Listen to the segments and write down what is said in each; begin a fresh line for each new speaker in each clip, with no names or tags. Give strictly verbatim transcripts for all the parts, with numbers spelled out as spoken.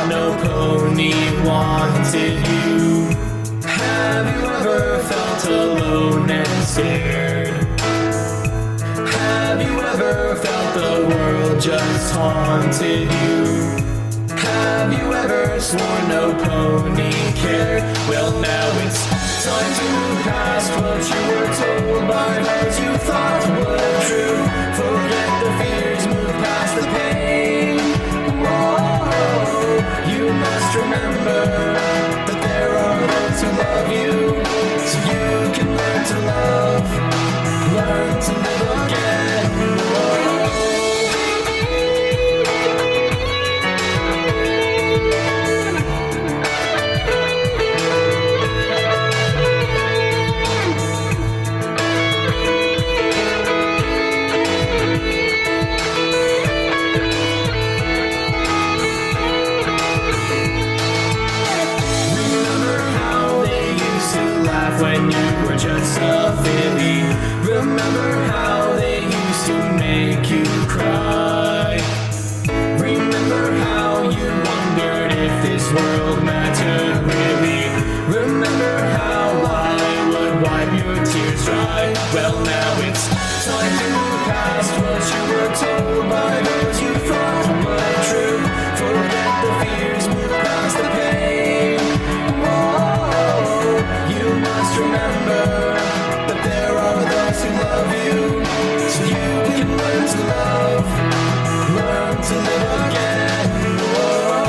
no pony wanted you. Have you ever felt alone and scared? Have you ever felt the world just haunted you? Have you ever sworn no pony cared? Well, now it's time to move past what you were told by those you thought were true. Forget the fears, move past the pain. Whoa, you must remember that there are those who love you, so you can learn to love, learn to live again. Whoa. When you were just a filly, remember how they used to make you cry. Remember how you wondered if this world mattered really. Remember how I would wipe your tears dry. Well, now it's time to move past what you were told by those you thought were true. Forget the fears, move past the pain. Whoa, you must remember that there are those who love you, so you can learn to love, learn to live again. Whoa.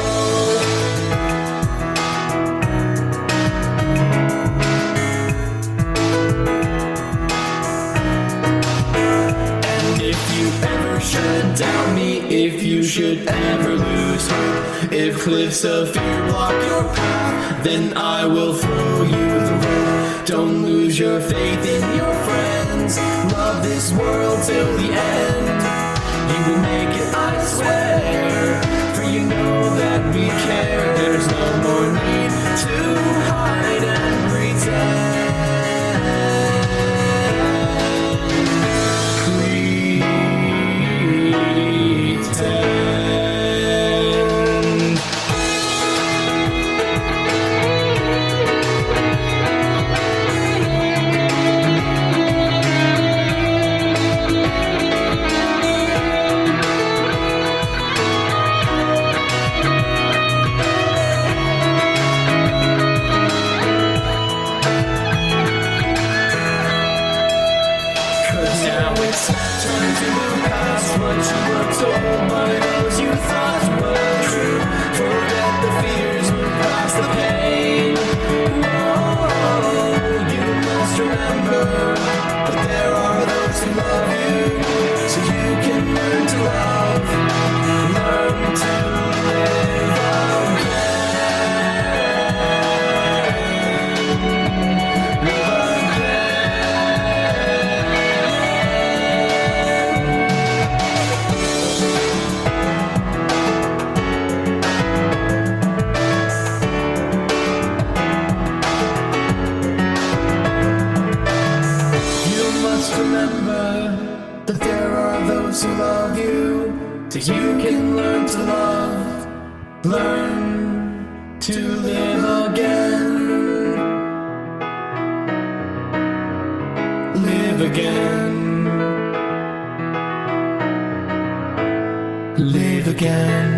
And if you ever should doubt me, if you should ever lose hope, if cliffs of fear block your path, then I will throw you the rope. Don't lose your faith in your friends. Love this world till the end. You will make it, I swear, for you know that we care. There's no more need to hide and pretend. It's time to move past what you were told by those you thought were true. Forget the fears, move past the pain. Whoa, you must remember that there are those who love you, so you can learn to love, learn to live again. Remember that there are those who love you, so you can learn to love, learn to live again. Live again. Live again.